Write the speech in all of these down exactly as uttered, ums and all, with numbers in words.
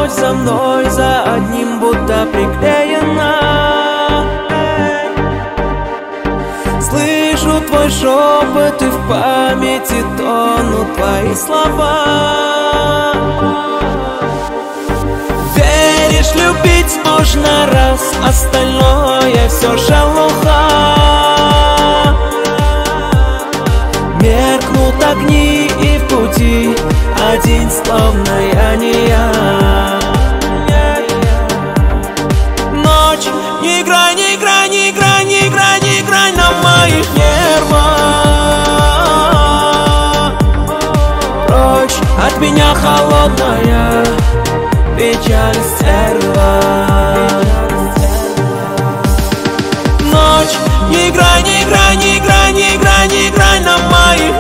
вновь за мной, за одним будто приклеена. Слышу твой шепот, и в памяти тонут твои слова. Веришь, любить можно раз, остальное все шелуха. Меркнут огни, и в пути один, словно я не я. Ночь, не играй, не играй, не играй, не играй, не играй на моих нервах. Прочь от меня холодная печаль стерва. Ночь, не играй, не играй, не играй, не играй, не играй на моих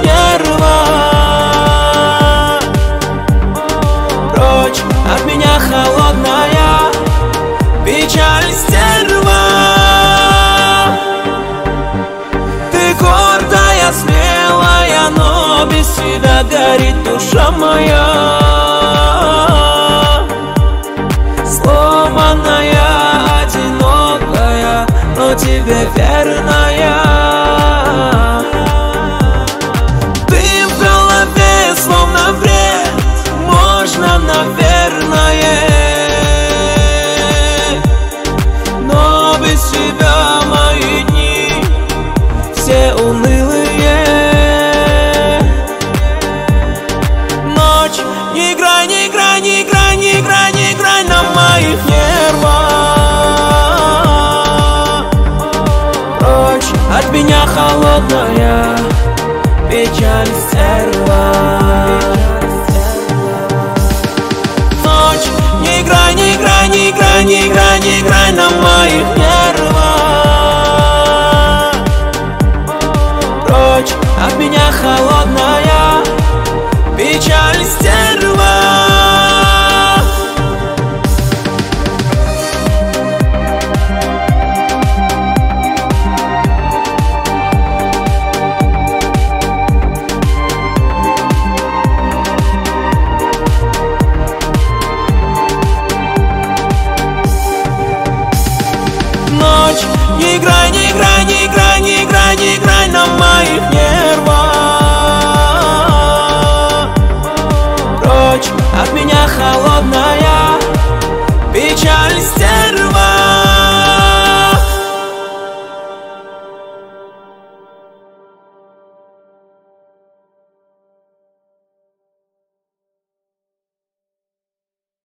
нервах. Прочь от меня холодная печаль стерва. Ты гордая, смелая, но без тебя горит душа моя. Сломанная, одинокая, но тебе верная. Ты в голове, словно бред, можно, наверное, но без тебя мои дни все унылые. Ночь, не играй, не играй, не играй, не играй, не играй на моих нервах. Прочь от меня холодная печаль стерва. Ночь, не играй, не играй, не играй, не играй, не играй на моих нервах. Прочь от меня холодная печаль стерва. Ночь, не играй, не играй, не играй, не играй, не играй на моих нервах. Прочь от меня холодная